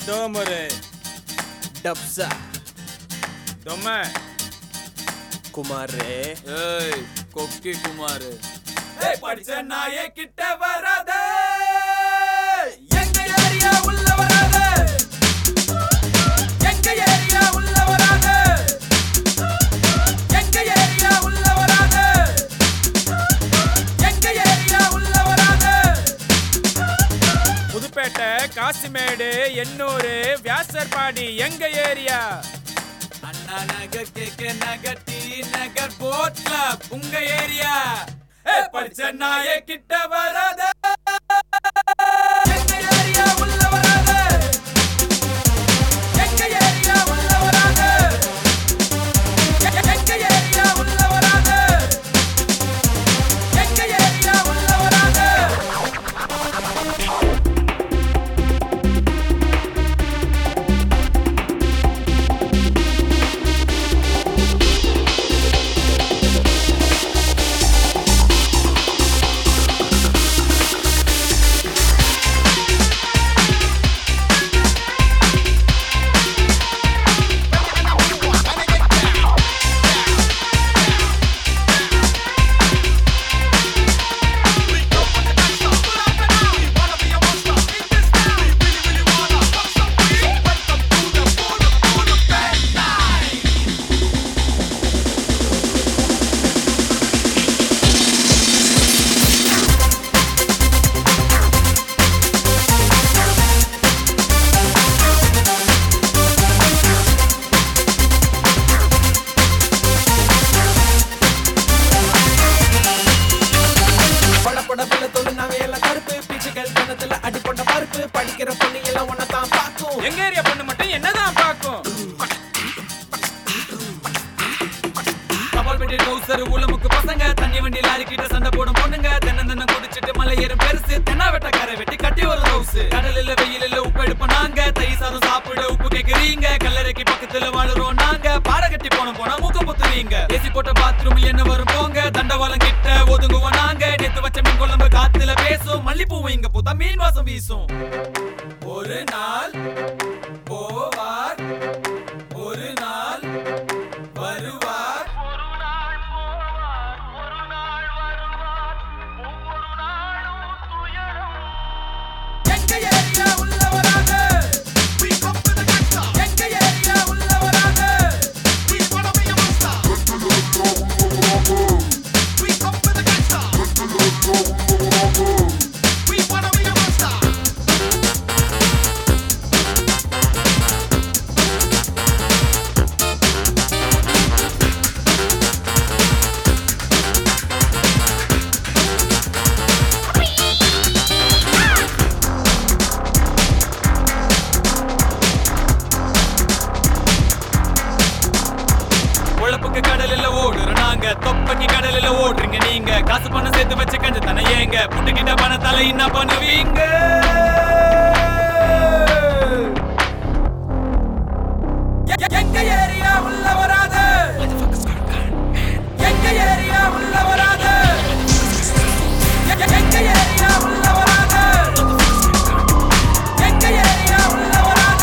டோமரு டப்சா டொம்ம குமாரே ஏய் கொக்கி குமார் படிச்ச நாயே கிட்ட வராத எங்க ஏரியா உள்ள வராத எங்க ஏரியா உள்ள வராத எங்க ஏரியா உள்ள வராத எங்க ஏரியா உள்ள வராத புதுப்பேட்டை காசிமேடு எண்ணூர் வியாசர்பாடி எங்க area Anna Nagar K K Nagar T Nagar boat club உங்க ஏரியா படிச்ச நாயே கிட்ட வராத எங்க ஏரியா உள்ள வராத எங்க ஏரியா உள்ள வராத எங்க ஏரியா உள்ள வராத எங்க ஏரியா உள்ள வராத படிக்கிற பொண்ணு எல்லாம் ஒன்னதான் பாக்கும் எங்க ஏரியா பொண்ணு மட்டும் என்னதான் பாக்கும் கபால் பெட்டி டவுசர் ஊலமுக்கு பசங்க தண்ணி வண்டி லாரி கிட்ட சண்டை போடும் பொண்ணுங்க தென்ன குடிச்சிட்டு மலை ஏறும் பெருசு தென்னா வெட்ட கரை வெட்டி கட்டி ஒரு ஹவுஸ் கடல் இல்ல வெயில் இல்ல உப்பு எடுப்போம் நாங்க தை சாதம் சாப்பிட உப்பு கேக்குறீங்க கல்லறைக்கு பக்கத்துல வாழுறோம் நாங்க பாட கட்டி போனா மூக்க புத்துறீங்க ஏசி போட்ட பாத்ரூம் என்ன வரும் போங்க தண்டவாளம் கிட்ட ஒதுங்குவோம் நாங்க நேத்து வச்ச மீன் குழம்பு காத்துல பேசும் மல்லிப்பூவும் இங்க பூத்தா மீன் வாசம் வீசும் ஒரு நாள் போவார் ஒரு நாள் வருவார் ஒரு நாள் போவார் ஒரு நாள் வருவார் ஒவ்வொரு நாளும் துயரம் எங்க ஏரியா உள்ள வராத எங்க ஏரியா உள்ள வராத கடலில் ஓடுற நாங்க தொப்பக்கி கடலில் ஓடுறீங்க நீங்க காசு பணம் சேர்த்து வச்சு கஞ்ச தானே ஏங்க புட்டுக்கிட்ட பணத்தால என்ன பண்ணுவீங்க எங்க ஏரியா உள்ள வராத எங்க ஏரியா உள்ள வராத எங்க ஏரியா உள்ள வராத எங்க ஏரியா உள்ள வராத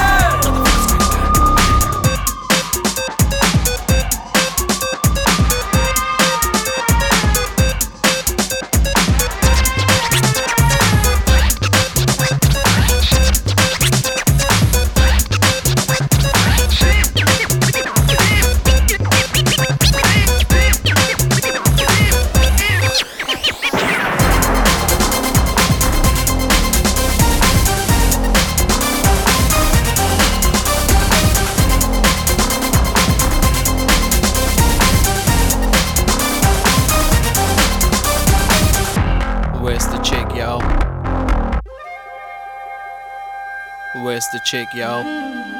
Where's the chick, yo? Where's the chick, yo?